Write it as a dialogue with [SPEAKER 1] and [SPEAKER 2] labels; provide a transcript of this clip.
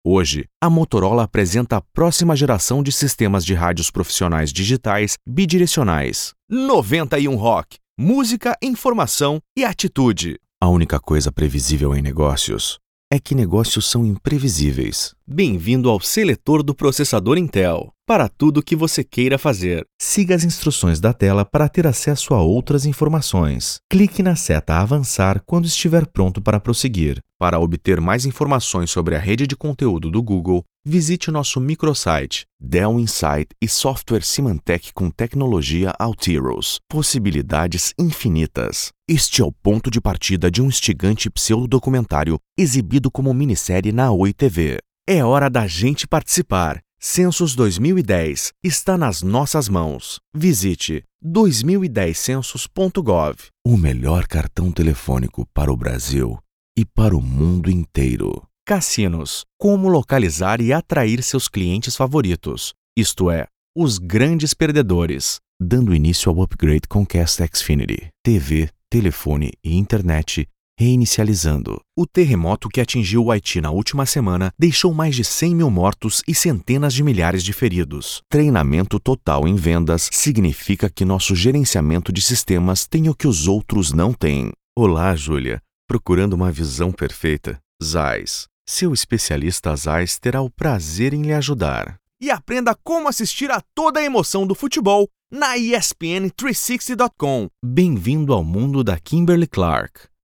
[SPEAKER 1] Hoje, a Motorola apresenta a próxima geração de sistemas de rádios profissionais digitais bidirecionais. 91 Rock. Música, informação e atitude. A única coisa previsível em negócios é que negócios são imprevisíveis. Bem-vindo ao seletor do processador Intel. Para tudo o que você queira fazer, siga as instruções da tela para ter acesso a outras informações. Clique na seta Avançar quando estiver pronto para prosseguir. Para obter mais informações sobre a rede de conteúdo do Google, visite o nosso microsite Dell Insight e software Symantec com tecnologia Altiros. Possibilidades infinitas. Este é o ponto de partida de um instigante pseudodocumentário exibido como minissérie na Oi TV. É hora da gente participar. Census 2010 está nas nossas mãos. Visite 2010census.gov. O melhor cartão telefônico para o Brasil e para o mundo inteiro. Cassinos. Como localizar e atrair seus clientes favoritos, isto é, os grandes perdedores. Dando início ao upgrade Comcast Xfinity. TV, telefone e internet reinicializando. O terremoto que atingiu o Haiti na última semana deixou mais de 100 mil mortos e centenas de milhares de feridos. Treinamento total em vendas significa que nosso gerenciamento de sistemas tem o que os outros não têm. Olá, Júlia. Procurando uma visão perfeita? Zeiss. Seu especialista Zeiss terá o prazer em lhe ajudar. E aprenda como assistir a toda a emoção do futebol na ESPN360.com. Bem-vindo ao mundo da Kimberly-Clark.